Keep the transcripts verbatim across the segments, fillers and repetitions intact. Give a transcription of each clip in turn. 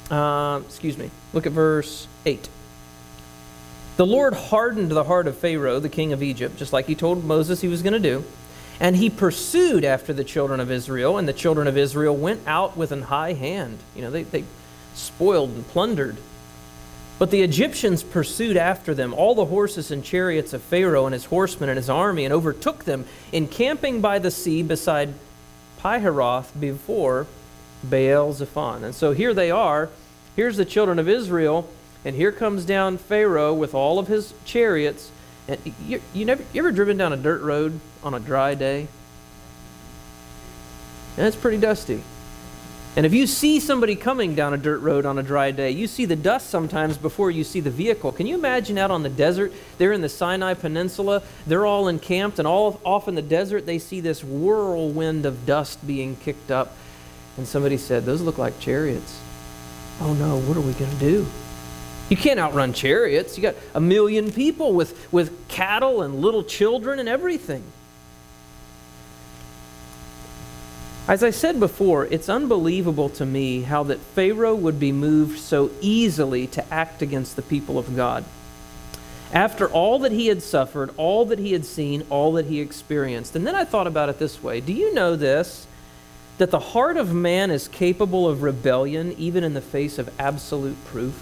Uh, excuse me. Look at verse eight. The Lord hardened the heart of Pharaoh, the king of Egypt, just like he told Moses he was going to do. And he pursued after the children of Israel, and the children of Israel went out with an high hand. You know, they, they spoiled and plundered. But the Egyptians pursued after them, all the horses and chariots of Pharaoh and his horsemen and his army, and overtook them, encamping by the sea beside Pihahiroth before Baal-zephon. And so here they are. Here's the children of Israel. And here comes down Pharaoh with all of his chariots. And you, you never you ever driven down a dirt road on a dry day? And it's pretty dusty. And if you see somebody coming down a dirt road on a dry day, you see the dust sometimes before you see the vehicle. Can you imagine out on the desert? They're in the Sinai Peninsula. They're all encamped, and all off in the desert, they see this whirlwind of dust being kicked up. And somebody said, "Those look like chariots." Oh no, what are we going to do? You can't outrun chariots. You got a million people with, with cattle and little children and everything. As I said before, it's unbelievable to me how that Pharaoh would be moved so easily to act against the people of God. After all that he had suffered, all that he had seen, all that he experienced. And then I thought about it this way. Do you know this? That the heart of man is capable of rebellion even in the face of absolute proof?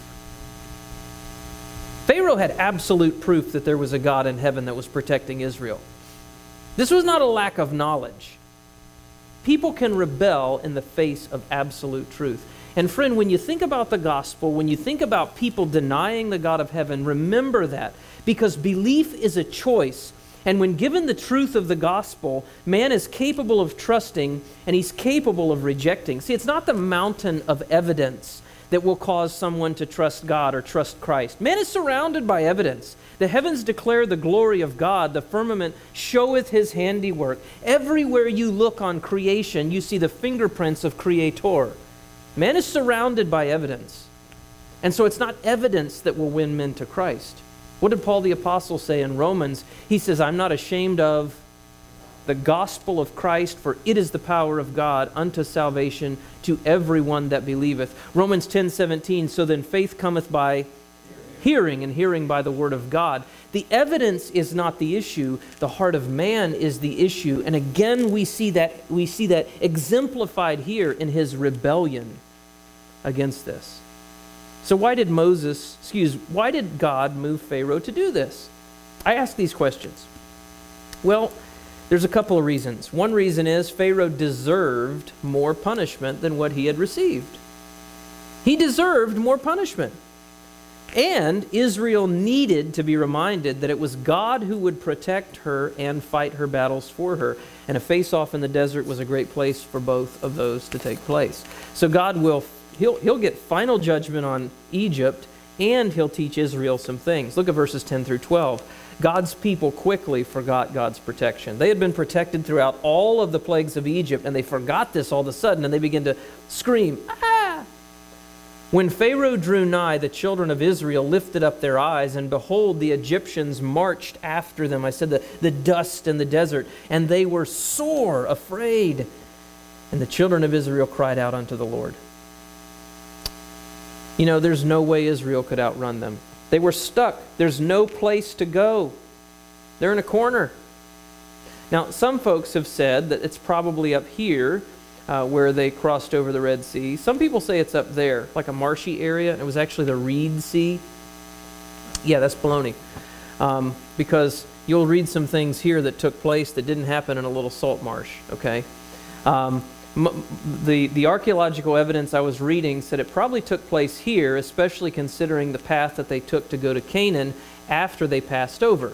Pharaoh had absolute proof that there was a God in heaven that was protecting Israel. This was not a lack of knowledge. People can rebel in the face of absolute truth. And friend, when you think about the gospel, when you think about people denying the God of heaven, remember that, because belief is a choice. And when given the truth of the gospel, man is capable of trusting and he's capable of rejecting. See, it's not the mountain of evidence that will cause someone to trust God or trust Christ. Man is surrounded by evidence. The heavens declare the glory of God. The firmament showeth his handiwork. Everywhere you look on creation, you see the fingerprints of Creator. Man is surrounded by evidence. And so it's not evidence that will win men to Christ. What did Paul the Apostle say in Romans? He says, "I'm not ashamed of the gospel of Christ, for it is the power of God unto salvation to everyone that believeth." Romans ten seventeen, "So then faith cometh by hearing, and hearing by the word of God." The evidence is not the issue. The heart of man is the issue. And again, we see that, we see that exemplified here in his rebellion against this. So why did Moses, excuse, why did God move Pharaoh to do this? I ask these questions. Well, there's a couple of reasons. One reason is Pharaoh deserved more punishment than what he had received. He deserved more punishment. And Israel needed to be reminded that it was God who would protect her and fight her battles for her. And a face-off in the desert was a great place for both of those to take place. So God will, he'll, he'll get final judgment on Egypt, and he'll teach Israel some things. Look at verses ten through twelve. God's people quickly forgot God's protection. They had been protected throughout all of the plagues of Egypt, and they forgot this all of a sudden, and they began to scream, "Ah!" When Pharaoh drew nigh, the children of Israel lifted up their eyes, and behold, the Egyptians marched after them. I said the, the dust in the desert, and they were sore afraid. And the children of Israel cried out unto the Lord. You know, there's no way Israel could outrun them. They were stuck. There's no place to go. They're in a corner. Now, some folks have said that it's probably up here uh, where they crossed over the Red Sea. Some people say it's up there, like a marshy area. It was actually the Reed Sea. Yeah, that's baloney. Um, because you'll read some things here that took place that didn't happen in a little salt marsh, okay? Um, The, the archaeological evidence I was reading said it probably took place here, especially considering the path that they took to go to Canaan after they passed over.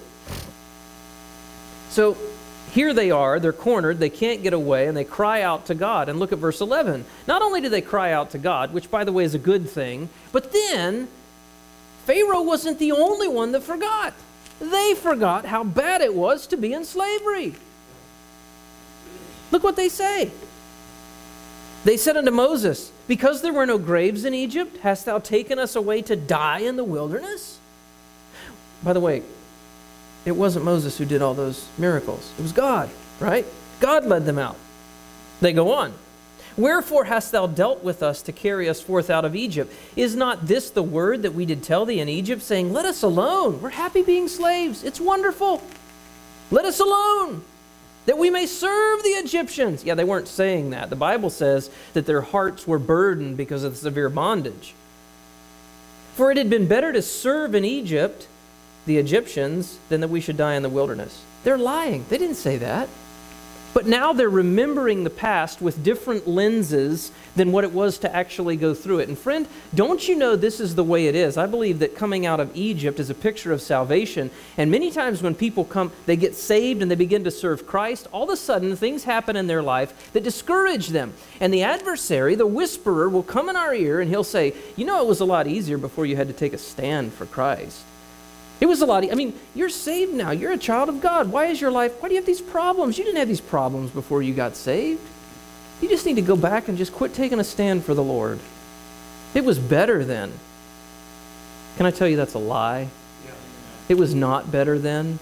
So here they are, they're cornered, they can't get away, and they cry out to God. And look at verse eleven. Not only do they cry out to God, which by the way is a good thing, but then Pharaoh wasn't the only one that forgot. They forgot how bad it was to be in slavery. Look what they say. They said unto Moses, "Because there were no graves in Egypt, hast thou taken us away to die in the wilderness?" By the way, it wasn't Moses who did all those miracles. It was God, right? God led them out. They go on. Wherefore hast thou dealt with us to carry us forth out of Egypt? Is not this the word that we did tell thee in Egypt, saying, let us alone. We're happy being slaves. It's wonderful. Let us alone, that we may serve the Egyptians. Yeah, they weren't saying that. The Bible says that their hearts were burdened because of the severe bondage. For it had been better to serve in Egypt, the Egyptians, than that we should die in the wilderness. They're lying. They didn't say that. But now they're remembering the past with different lenses than what it was to actually go through it. And friend, don't you know this is the way it is? I believe that coming out of Egypt is a picture of salvation. And many times when people come, they get saved and they begin to serve Christ, all of a sudden things happen in their life that discourage them. And the adversary, the whisperer, will come in our ear and he'll say, you know, it was a lot easier before you had to take a stand for Christ. It was a lot. I mean, you're saved now. You're a child of God. Why is your life, why do you have these problems? You didn't have these problems before you got saved. You just need to go back and just quit taking a stand for the Lord. It was better then. Can I tell you that's a lie? It was not better then.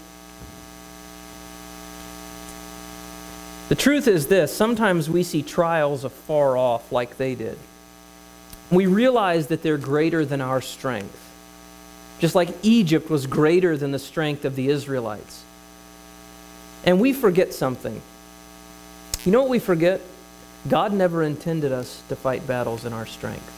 The truth is this, sometimes we see trials afar off like they did. We realize that they're greater than our strength. Just like Egypt was greater than the strength of the Israelites. And we forget something. You know what we forget? God never intended us to fight battles in our strength.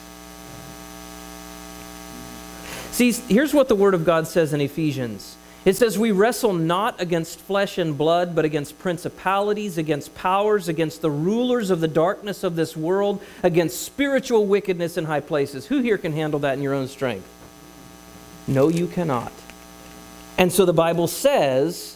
See, here's what the Word of God says in Ephesians. It says, we wrestle not against flesh and blood, but against principalities, against powers, against the rulers of the darkness of this world, against spiritual wickedness in high places. Who here can handle that in your own strength? No, you cannot. And so the Bible says,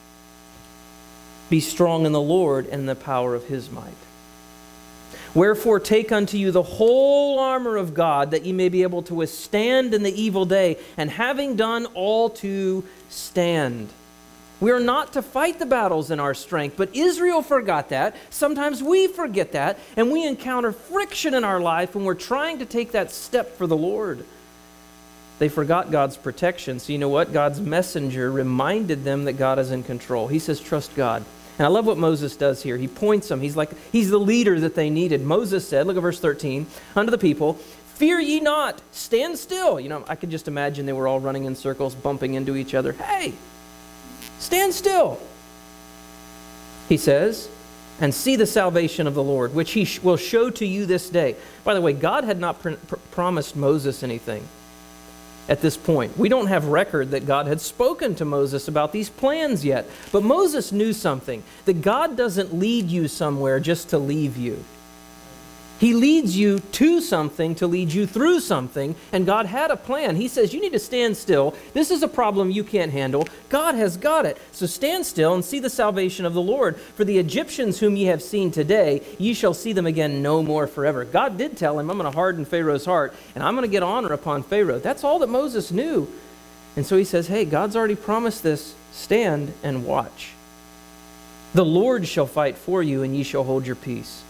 be strong in the Lord and in the power of His might. Wherefore take unto you the whole armor of God, that ye may be able to withstand in the evil day, and having done all to stand. We are not to fight the battles in our strength, but Israel forgot that. Sometimes we forget that, and we encounter friction in our life when we're trying to take that step for the Lord. They forgot God's protection. So you know what? God's messenger reminded them that God is in control. He says, trust God. And I love what Moses does here. He points them. He's like, he's the leader that they needed. Moses said, look at verse thirteen, unto the people, fear ye not, stand still. You know, I could just imagine they were all running in circles, bumping into each other. Hey, stand still. He says, and see the salvation of the Lord, which He sh- will show to you this day. By the way, God had not pr- pr- promised Moses anything. At this point, we don't have record that God had spoken to Moses about these plans yet. But Moses knew something, that God doesn't lead you somewhere just to leave you. He leads you to something to lead you through something, and God had a plan. He says, you need to stand still. This is a problem you can't handle. God has got it. So stand still and see the salvation of the Lord. For the Egyptians whom ye have seen today, ye shall see them again no more forever. God did tell him, I'm going to harden Pharaoh's heart, and I'm going to get honor upon Pharaoh. That's all that Moses knew. And so he says, hey, God's already promised this. Stand and watch. The Lord shall fight for you, and ye shall hold your peace.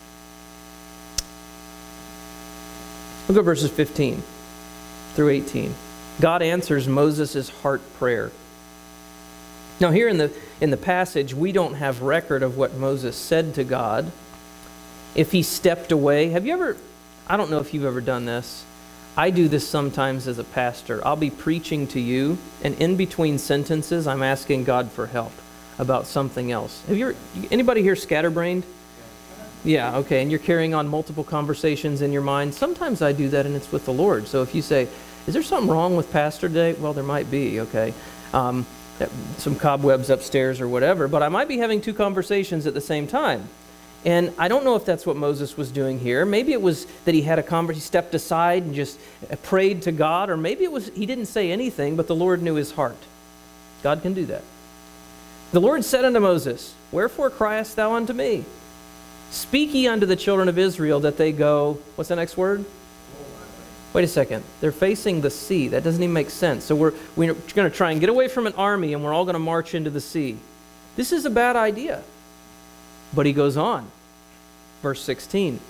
Look at verses fifteen through eighteen. God answers Moses' heart prayer. Now here in the, in the passage, we don't have record of what Moses said to God. If he stepped away. Have you ever, I don't know if you've ever done this. I do this sometimes as a pastor. I'll be preaching to you, and in between sentences, I'm asking God for help about something else. Have you ever, anybody here scatterbrained? Yeah, okay, and you're carrying on multiple conversations in your mind. Sometimes I do that, and it's with the Lord. So if you say, is there something wrong with Pastor today? Well, there might be, okay. Um, some cobwebs upstairs or whatever, but I might be having two conversations at the same time. And I don't know if that's what Moses was doing here. Maybe it was that he had a conversation, he stepped aside and just prayed to God, or maybe it was he didn't say anything, but the Lord knew his heart. God can do that. The Lord said unto Moses, wherefore criest thou unto me? Speak ye unto the children of Israel that they go, what's the next word? Wait a second. They're facing the sea. That doesn't even make sense. So we're, we're going to try and get away from an army, and we're all going to march into the sea. This is a bad idea. But he goes on. Verse sixteen.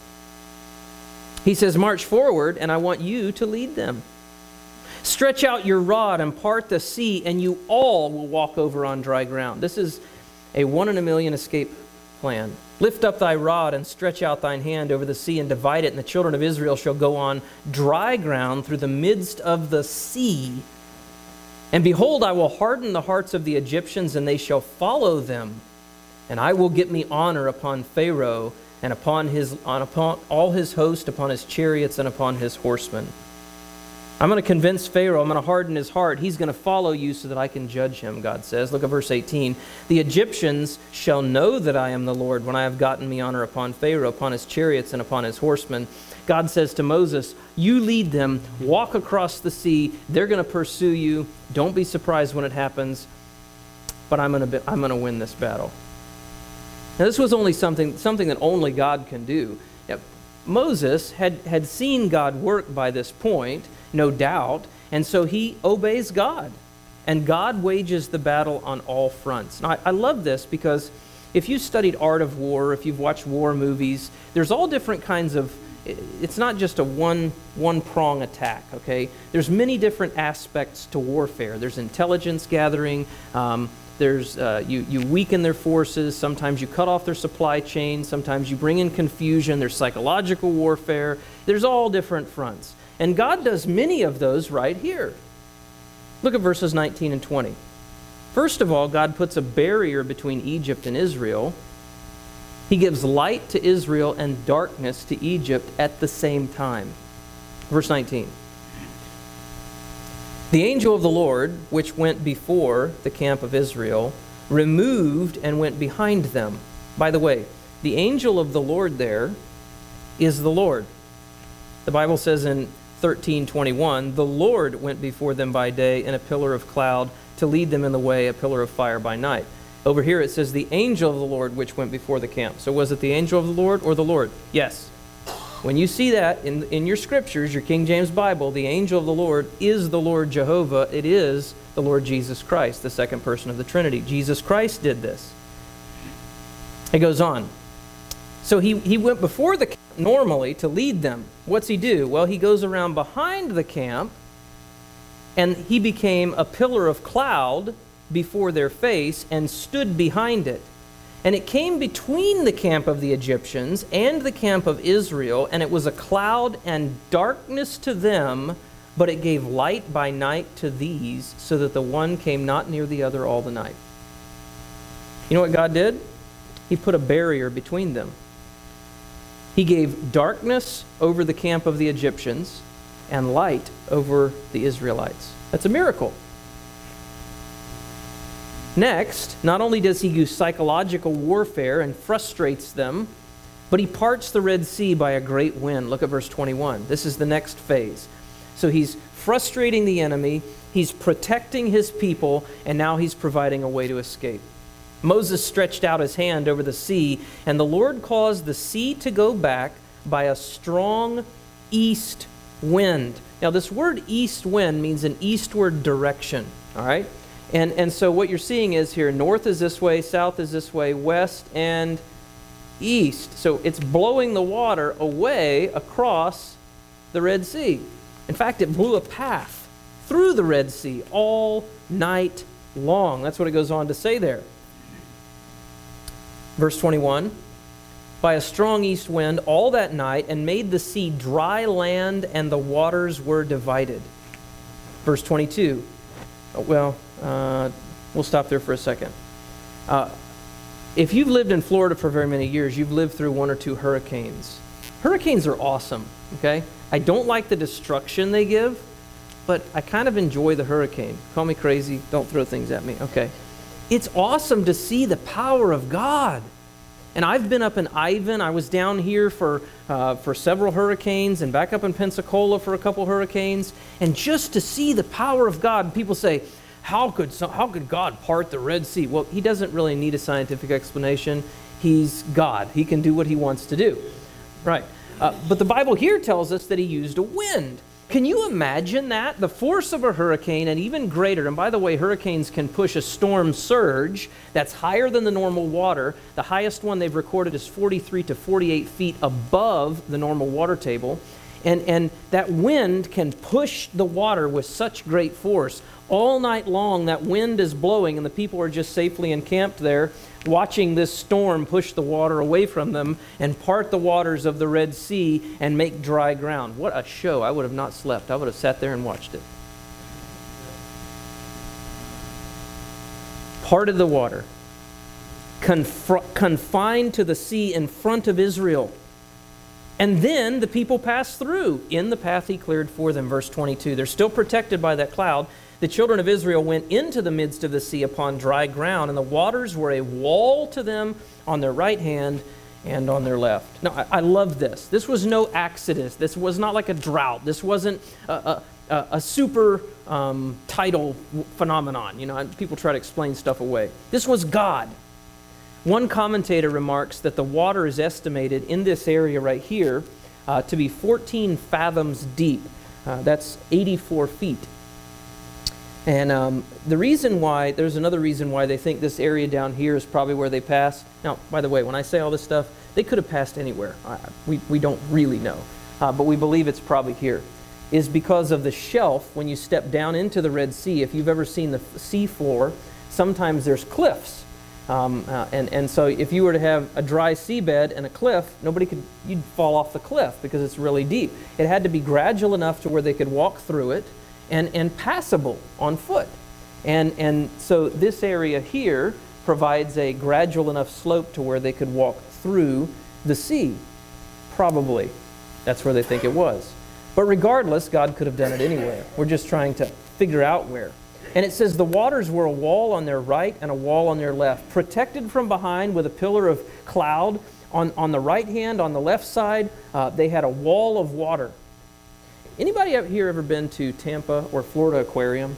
He says, march forward, and I want you to lead them. Stretch out your rod and part the sea, and you all will walk over on dry ground. This is a one in a million escape plan. Lift up thy rod and stretch out thine hand over the sea and divide it, and the children of Israel shall go on dry ground through the midst of the sea. And behold, I will harden the hearts of the Egyptians, and they shall follow them. And I will get me honor upon Pharaoh and upon his on upon all his host, upon his chariots and upon his horsemen. I'm going to convince Pharaoh, I'm going to harden his heart. He's going to follow you so that I can judge him, God says. Look at verse eighteen. The Egyptians shall know that I am the Lord when I have gotten me honor upon Pharaoh, upon his chariots and upon his horsemen. God says to Moses, you lead them, walk across the sea. They're going to pursue you. Don't be surprised when it happens, but I'm going to be, I'm going to win this battle. Now, this was only something, something that only God can do. Now, Moses had, had seen God work by this point, no doubt, and so he obeys God. And God wages the battle on all fronts. Now, I, I love this because if you studied Art of War, if you've watched war movies, there's all different kinds of, it's not just a one, one-prong attack, okay? There's many different aspects to warfare. There's intelligence gathering, um, There's uh, you, you weaken their forces, sometimes you cut off their supply chain, sometimes you bring in confusion, there's psychological warfare, there's all different fronts. And God does many of those right here. Look at verses nineteen and twenty. First of all, God puts a barrier between Egypt and Israel. He gives light to Israel and darkness to Egypt at the same time. Verse nineteen. The angel of the Lord, which went before the camp of Israel, removed and went behind them. By the way, the angel of the Lord there is the Lord. The Bible says in thirteen twenty-one, the Lord went before them by day in a pillar of cloud to lead them in the way, a pillar of fire by night. Over here it says the angel of the Lord which went before the camp. So was it the angel of the Lord or the Lord? Yes. When you see that in, in your scriptures, your King James Bible, the angel of the Lord is the Lord Jehovah. It is the Lord Jesus Christ, the second person of the Trinity. Jesus Christ did this. It goes on. So he, he went before the camp normally to lead them. What's he do? Well, he goes around behind the camp, and he became a pillar of cloud before their face and stood behind it. And it came between the camp of the Egyptians and the camp of Israel, and it was a cloud and darkness to them, but it gave light by night to these, so that the one came not near the other all the night. You know what God did? He put a barrier between them. He gave darkness over the camp of the Egyptians and light over the Israelites. That's a miracle. Next, not only does he use psychological warfare and frustrates them, but he parts the Red Sea by a great wind. Look at verse twenty-one. This is the next phase. So he's frustrating the enemy, he's protecting his people, and now he's providing a way to escape. Moses stretched out his hand over the sea, and the Lord caused the sea to go back by a strong east wind. Now, this word east wind means an eastward direction, all right? And, and so what you're seeing is here, north is this way, south is this way, west and east. So it's blowing the water away across the Red Sea. In fact, it blew a path through the Red Sea all night long. That's what it goes on to say there. Verse twenty-one, by a strong east wind all that night, and made the sea dry land, and the waters were divided. Verse twenty-two, well, uh, we'll stop there for a second. Uh, if you've lived in Florida for very many years, you've lived through one or two hurricanes. Hurricanes are awesome, okay? I don't like the destruction they give, but I kind of enjoy the hurricane. Call me crazy, don't throw things at me, okay? It's awesome to see the power of God. And I've been up in Ivan. I was down here for uh, for several hurricanes, and back up in Pensacola for a couple hurricanes. And just to see the power of God, people say, how could so, how could God part the Red Sea? Well, he doesn't really need a scientific explanation. He's God. He can do what he wants to do. Right. Uh, but the Bible here tells us that he used a wind. Can you imagine that? The force of a hurricane, and even greater, and by the way, hurricanes can push a storm surge that's higher than the normal water. The highest one they've recorded is forty-three to forty-eight feet above the normal water table. And, and that wind can push the water with such great force. All night long, that wind is blowing, and the people are just safely encamped there watching this storm push the water away from them and part the waters of the Red Sea and make dry ground. What a show. I would have not slept. I would have sat there and watched it. Parted the water, conf- confined to the sea in front of Israel. And then the people passed through in the path he cleared for them. Verse twenty-two. They're still protected by that cloud. The children of Israel went into the midst of the sea upon dry ground, and the waters were a wall to them on their right hand and on their left. Now, I, I love this. This was no exodus. This was not like a drought. This wasn't a, a, a super um, tidal phenomenon. You know, people try to explain stuff away. This was God. One commentator remarks that the water is estimated in this area right here uh, to be fourteen fathoms deep. Uh, that's eighty-four feet. And um, the reason why, there's another reason why they think this area down here is probably where they passed. Now, by the way, when I say all this stuff, they could have passed anywhere. I, we, we don't really know. Uh, but we believe it's probably here. Is because of the shelf, when you step down into the Red Sea, if you've ever seen the sea floor, sometimes there's cliffs. Um, uh, and, and so if you were to have a dry seabed and a cliff, nobody could, you'd fall off the cliff because it's really deep. It had to be gradual enough to where they could walk through it and, and passable on foot. And, and so this area here provides a gradual enough slope to where they could walk through the sea. Probably. That's where they think it was. But regardless, God could have done it anywhere. We're just trying to figure out where. And it says the waters were a wall on their right and a wall on their left, protected from behind with a pillar of cloud. On, on the right hand, on the left side, uh, they had a wall of water. Anybody out here ever been to Tampa or Florida Aquarium?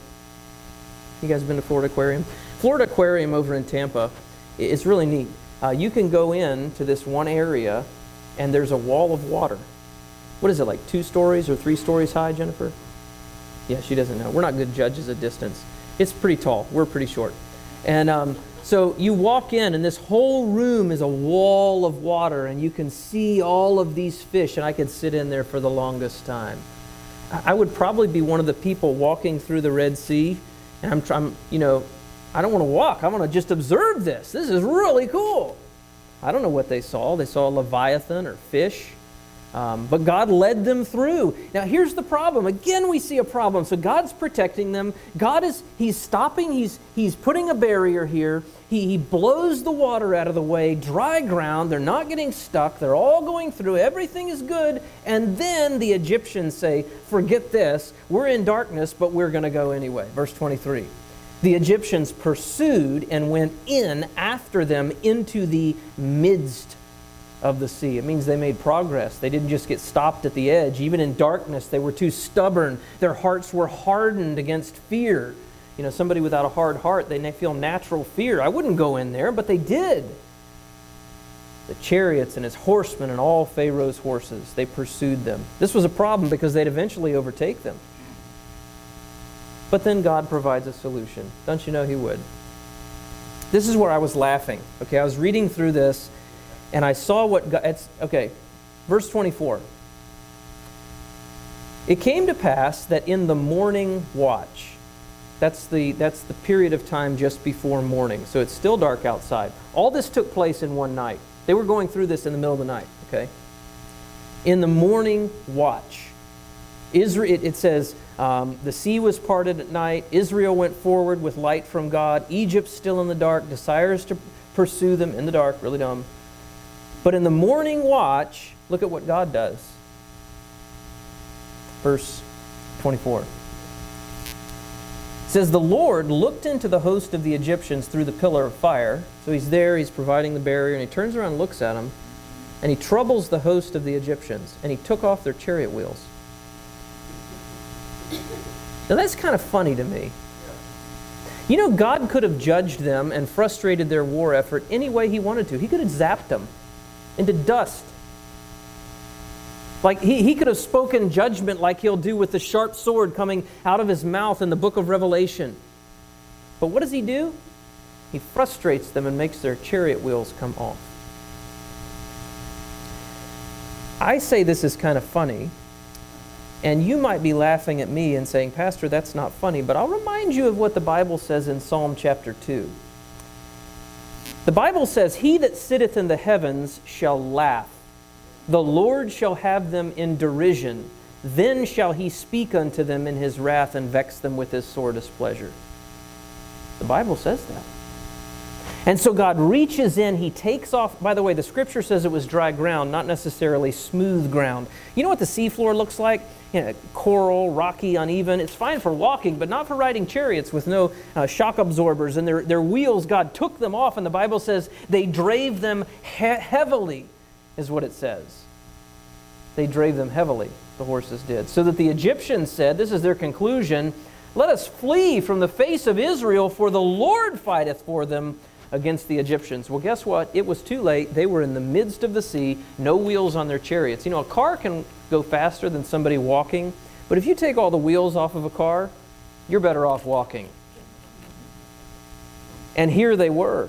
You guys been to Florida Aquarium? Florida Aquarium over in Tampa, it's really neat. Uh, you can go in to this one area and there's a wall of water. What is it, like two stories or three stories high, Jennifer? Yeah, she doesn't know. We're not good judges of distance. It's pretty tall. We're pretty short. And um, so you walk in, and this whole room is a wall of water, and you can see all of these fish, and I could sit in there for the longest time. I would probably be one of the people walking through the Red Sea, and I'm, I'm you know, I don't want to walk. I want to just observe this. This is really cool. I don't know what they saw. They saw a leviathan or fish. Um, but God led them through. Now here's the problem. Again, we see a problem. So God's protecting them. God is, He's stopping, He's, he's putting a barrier here. He, he blows the water out of the way, dry ground. They're not getting stuck. They're all going through. Everything is good. And then the Egyptians say, forget this. We're in darkness, but we're going to go anyway. Verse twenty-three. The Egyptians pursued and went in after them into the midst of the sea. It means they made progress. They didn't just get stopped at the edge. Even in darkness, they were too stubborn. Their hearts were hardened against fear. You know, somebody without a hard heart, they feel natural fear. I wouldn't go in there, but they did. The chariots and his horsemen and all Pharaoh's horses, they pursued them. This was a problem because they'd eventually overtake them. But then God provides a solution. Don't you know He would? This is where I was laughing. Okay, I was reading through this, and I saw what God, it's, okay, verse twenty-four. It came to pass that in the morning watch, that's the, that's the period of time just before morning, so it's still dark outside. All this took place in one night. They were going through this in the middle of the night, okay? In the morning watch, Israel, it, it says, um, the sea was parted at night, Israel went forward with light from God, Egypt still in the dark, desires to pursue them in the dark, really dumb. But in the morning watch, look at what God does. Verse twenty-four. It says, the Lord looked into the host of the Egyptians through the pillar of fire. So He's there, He's providing the barrier, and He turns around and looks at them, and He troubles the host of the Egyptians, and He took off their chariot wheels. Now that's kind of funny to me. You know, God could have judged them and frustrated their war effort any way He wanted to. He could have zapped them into dust. Like he, he could have spoken judgment like He'll do with the sharp sword coming out of His mouth in the book of Revelation. But what does He do? He frustrates them and makes their chariot wheels come off. I say this is kind of funny, and you might be laughing at me and saying, Pastor, that's not funny, but I'll remind you of what the Bible says in Psalm chapter two. The Bible says, "He that sitteth in the heavens shall laugh. The Lord shall have them in derision. Then shall he speak unto them in his wrath and vex them with his sore displeasure." The Bible says that. And so God reaches in, He takes off. By the way, the Scripture says it was dry ground, not necessarily smooth ground. You know what the seafloor looks like? You know, coral, rocky, uneven. It's fine for walking, but not for riding chariots with no uh, shock absorbers. And their, their wheels, God took them off, and the Bible says they drave them he- heavily, is what it says. They drave them heavily, the horses did. So that the Egyptians said, this is their conclusion, "Let us flee from the face of Israel, for the Lord fighteth for them against the Egyptians." Well, guess what? It was too late. They were in the midst of the sea, no wheels on their chariots. You know, a car can go faster than somebody walking, but if you take all the wheels off of a car, you're better off walking. And here they were.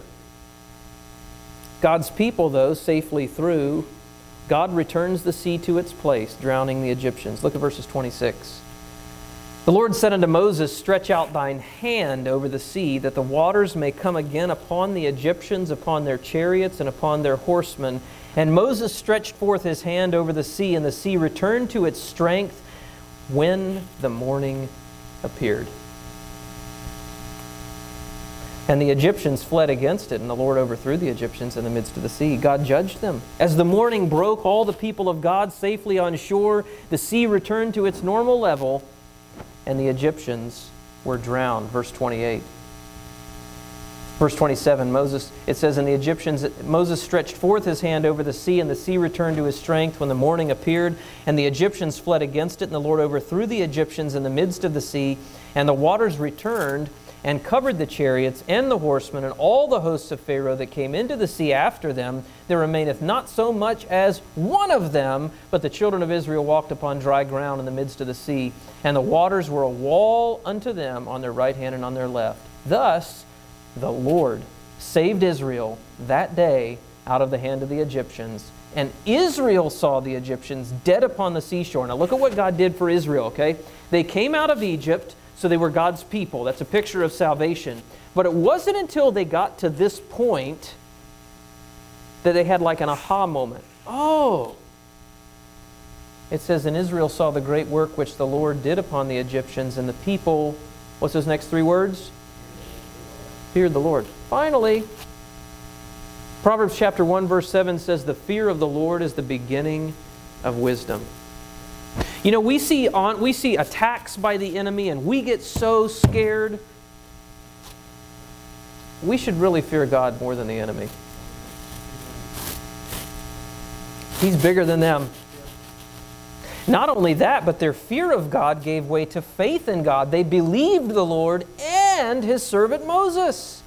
God's people, though, safely through. God returns the sea to its place, drowning the Egyptians. Look at verses twenty-six. "The Lord said unto Moses, Stretch out thine hand over the sea, that the waters may come again upon the Egyptians, upon their chariots, and upon their horsemen. And Moses stretched forth his hand over the sea, and the sea returned to its strength when the morning appeared. And the Egyptians fled against it, and the Lord overthrew the Egyptians in the midst of the sea." God judged them. As the morning broke, all the people of God safely on shore, the sea returned to its normal level, and the Egyptians were drowned. Verse twenty-eight. Verse twenty-seven, Moses, it says, "And the Egyptians, Moses stretched forth his hand over the sea, and the sea returned to his strength when the morning appeared. And the Egyptians fled against it, and the Lord overthrew the Egyptians in the midst of the sea. And the waters returned and covered the chariots and the horsemen and all the hosts of Pharaoh that came into the sea after them. There remaineth not so much as one of them, but the children of Israel walked upon dry ground in the midst of the sea. And the waters were a wall unto them on their right hand and on their left. Thus the Lord saved Israel that day out of the hand of the Egyptians. And Israel saw the Egyptians dead upon the seashore." Now look at what God did for Israel, okay? They came out of Egypt, so they were God's people. That's a picture of salvation. But it wasn't until they got to this point that they had like an aha moment. Oh! It says, "And Israel saw the great work which the Lord did upon the Egyptians, and the people," what's those next three words? "Feared the Lord." Finally, Proverbs chapter one verse seven says, "The fear of the Lord is the beginning of wisdom." You know, we see on we see attacks by the enemy and we get so scared. We should really fear God more than the enemy. He's bigger than them. Not only that, but their fear of God gave way to faith in God. They believed the Lord and His servant Moses.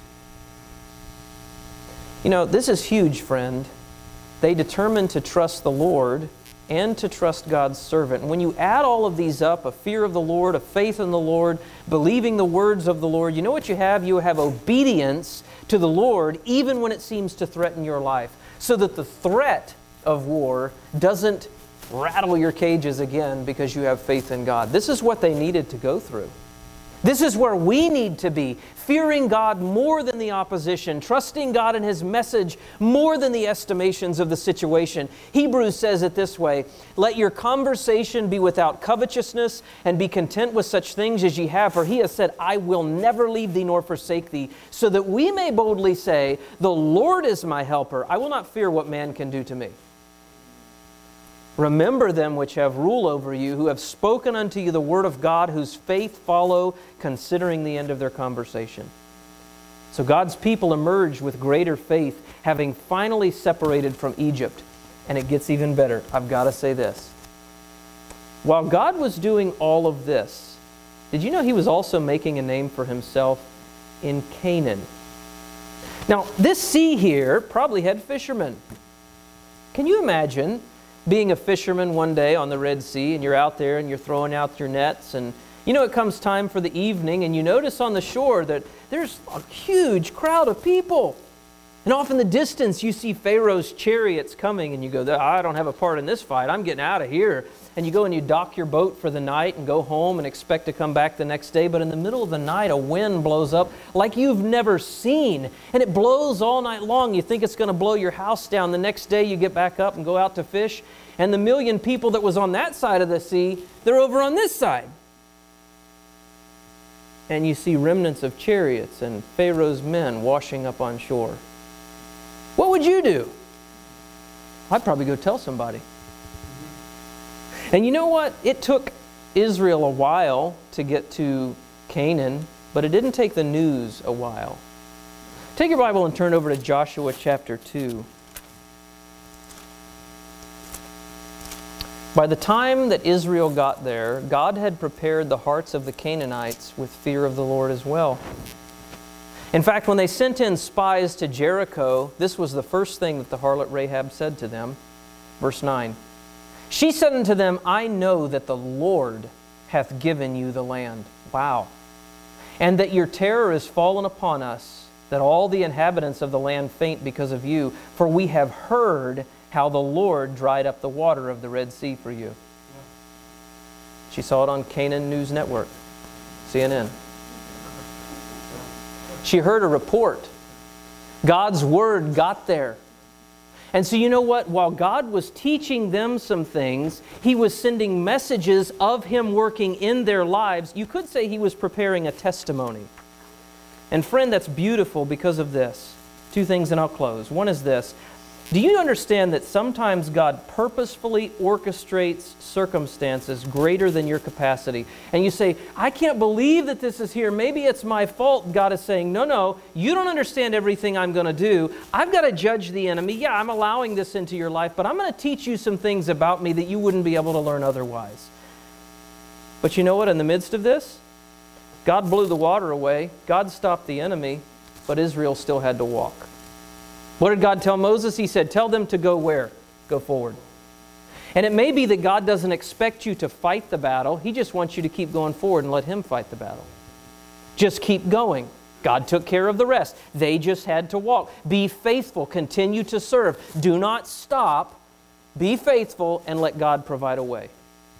You know, this is huge, friend. They determined to trust the Lord and to trust God's servant. And when you add all of these up, a fear of the Lord, a faith in the Lord, believing the words of the Lord, you know what you have? You have obedience to the Lord even when it seems to threaten your life, so that the threat of war doesn't rattle your cages again because you have faith in God. This is what they needed to go through. This is where we need to be, fearing God more than the opposition, trusting God in His message more than the estimations of the situation. Hebrews says it this way, "Let your conversation be without covetousness, and be content with such things as ye have, for He has said, I will never leave thee nor forsake thee, so that we may boldly say, the Lord is my helper. I will not fear what man can do to me. Remember them which have rule over you, who have spoken unto you the word of God, whose faith follow, considering the end of their conversation." So God's people emerge with greater faith, having finally separated from Egypt. And it gets even better. I've got to say this. While God was doing all of this, did you know He was also making a name for Himself in Canaan? Now, this sea here probably had fishermen. Can you imagine being a fisherman one day on the Red Sea, and you're out there and you're throwing out your nets, and you know it comes time for the evening, and you notice on the shore that there's a huge crowd of people. And off in the distance, you see Pharaoh's chariots coming, and you go, I don't have a part in this fight. I'm getting out of here. And you go and you dock your boat for the night and go home and expect to come back the next day. But in the middle of the night, a wind blows up like you've never seen. And it blows all night long. You think it's going to blow your house down. The next day, you get back up and go out to fish. And the million people that was on that side of the sea, they're over on this side. And you see remnants of chariots and Pharaoh's men washing up on shore. What would you do? I'd probably go tell somebody. And you know what? It took Israel a while to get to Canaan, but it didn't take the news a while. Take your Bible and turn over to Joshua chapter two. By the time that Israel got there, God had prepared the hearts of the Canaanites with fear of the Lord as well. In fact, when they sent in spies to Jericho, this was the first thing that the harlot Rahab said to them. Verse nine. She said unto them, I know that the Lord hath given you the land. Wow. And that your terror is fallen upon us, that all the inhabitants of the land faint because of you. For we have heard how the Lord dried up the water of the Red Sea for you. She saw it on Canaan News Network, C N N. She heard a report. God's word got there. And so you know what? While God was teaching them some things, He was sending messages of Him working in their lives. You could say He was preparing a testimony. And friend, that's beautiful because of this. Two things and I'll close. One is this. Do you understand that sometimes God purposefully orchestrates circumstances greater than your capacity? And you say, I can't believe that this is here. Maybe it's my fault. God is saying, no, no, you don't understand everything I'm going to do. I've got to judge the enemy. Yeah, I'm allowing this into your life, but I'm going to teach you some things about me that you wouldn't be able to learn otherwise. But you know what? In the midst of this, God blew the water away. God stopped the enemy, but Israel still had to walk. What did God tell Moses? He said, tell them to go where? Go forward. And it may be that God doesn't expect you to fight the battle. He just wants you to keep going forward and let Him fight the battle. Just keep going. God took care of the rest. They just had to walk. Be faithful. Continue to serve. Do not stop. Be faithful and let God provide a way.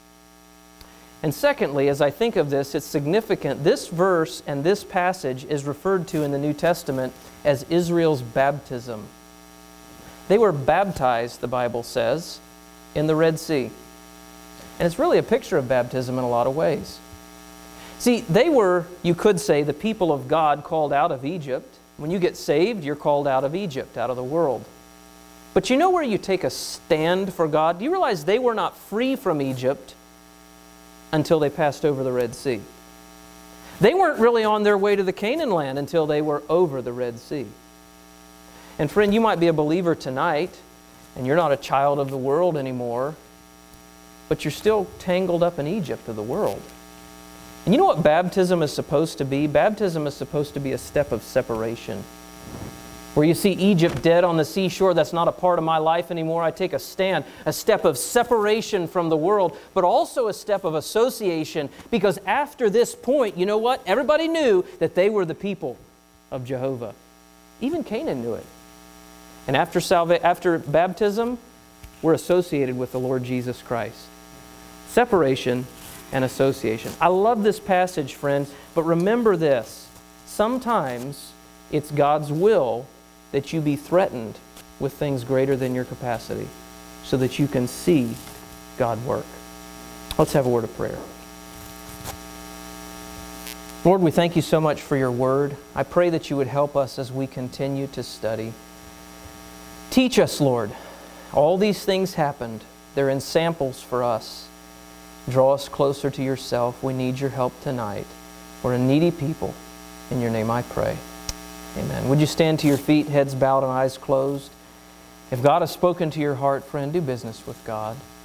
And secondly, as I think of this, it's significant. This verse and this passage is referred to in the New Testament as Israel's baptism. They were baptized, the Bible says, in the Red Sea. And it's really a picture of baptism in a lot of ways. See, they were, you could say, the people of God called out of Egypt. When you get saved, you're called out of Egypt, out of the world. But you know where you take a stand for God? Do you realize they were not free from Egypt until they passed over the Red Sea? They weren't really on their way to the Canaan land until they were over the Red Sea. And friend, you might be a believer tonight, and you're not a child of the world anymore, but you're still tangled up in Egypt of the world. And you know what baptism is supposed to be? Baptism is supposed to be a step of separation. Where you see Egypt dead on the seashore, that's not a part of my life anymore. I take a stand, a step of separation from the world, but also a step of association. Because after this point, you know what? Everybody knew that they were the people of Jehovah. Even Canaan knew it. And after salva- after baptism, we're associated with the Lord Jesus Christ. Separation and association. I love this passage, friends, but remember this. Sometimes it's God's will that you be threatened with things greater than your capacity so that you can see God work. Let's have a word of prayer. Lord, we thank you so much for your word. I pray that you would help us as we continue to study. Teach us, Lord. All these things happened. They're in samples for us. Draw us closer to yourself. We need your help tonight. We're a needy people. In your name I pray. Amen. Would you stand to your feet, heads bowed and eyes closed? If God has spoken to your heart, friend, do business with God.